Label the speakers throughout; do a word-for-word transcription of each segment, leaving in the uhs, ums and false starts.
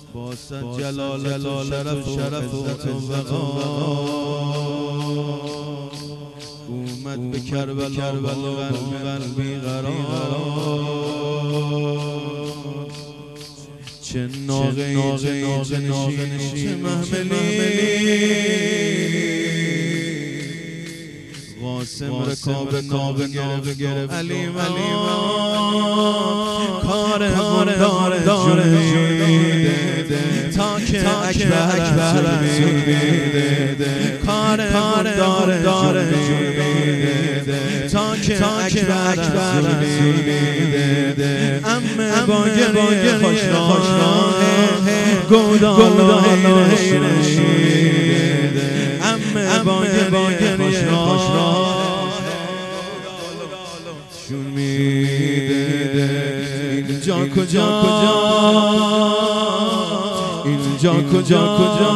Speaker 1: باسد جلال جلال شرف و شرف و وقا اومد به کربلا و قلبی قرار چه ناغه ناغه نشین چه محملی قاسم رکاب رکاب گرفت گرفت علیم علیم کار داره داره تا که اکبر اکبر بیده کار داره داره تا که اکبر اکبر بیده امه با گریه خوشناه گودال نشیده امه با گریه خوشناه شون میده اینجا کجا اینجا کجا کجا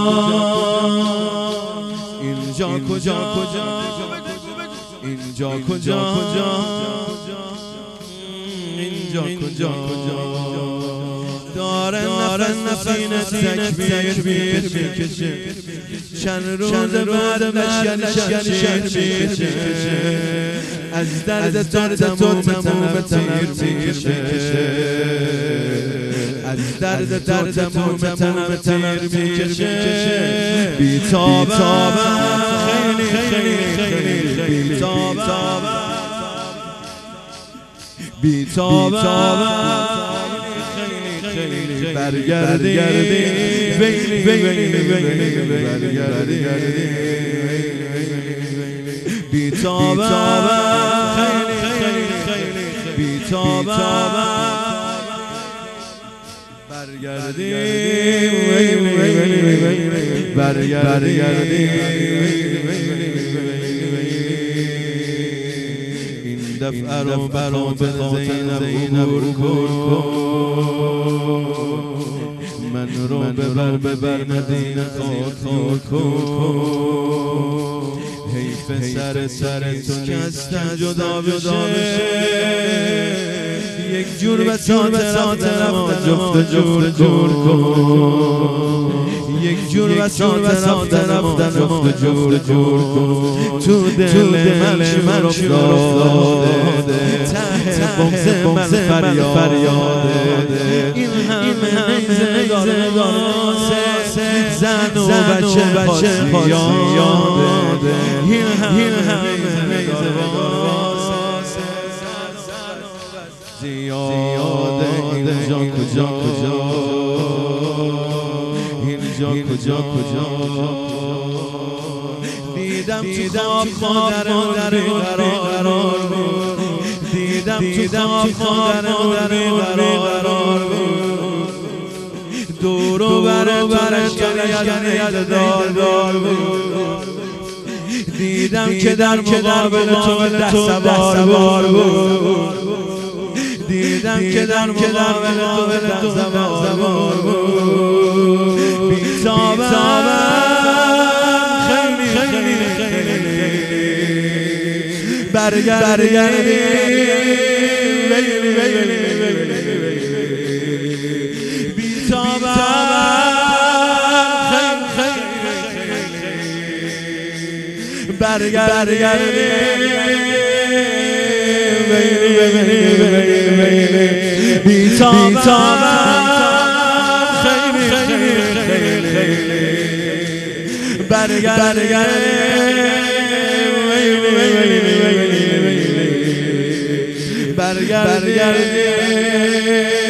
Speaker 1: اینجا کجا کجا اینجا کجا کجا اینجا کجا کجا داره نفس تکبیر میکشه چند روز بعد لشکر شیر میکشه از درد تموم تموم تیر میکشه از درد درد تموم تموم تیر میکشه بی‌تابم خیلی خیلی خیلی بی‌تابم بی‌تابم برگردی ویلی ویلی ویلی برگردی بی‌تابم خیلی خیلی خیلی بی‌تابم برگردی برگردی این دفعه رو برا به زینب عبور کن من رو ببر ببر مدینه خاک کن حیف سر سر تو که از تن جدا بشه یک جور به سات رفت جفت جور کن یک جور به سات رفت جفت جور کن تو دل من افتاده ته بغض من فریاده این همه نیزه دارسه زن و بچه خواستیاده این همه نیزه دارسه زیاده اینجا کجا کجا اینجا کجا کجا دیدم تو خواب مادر قرار بود دیدم تو خواب مادر قرار بود دور و بر برش گریه دار بود دیدم که در مقابل تو دست سوار بود دیدم که در مقابل تو دست سوار بود بی‌تابم خیلی خیلی برگردی بی‌تابم برگردی بی‌تابم خیلی خیلی برگردی برگردی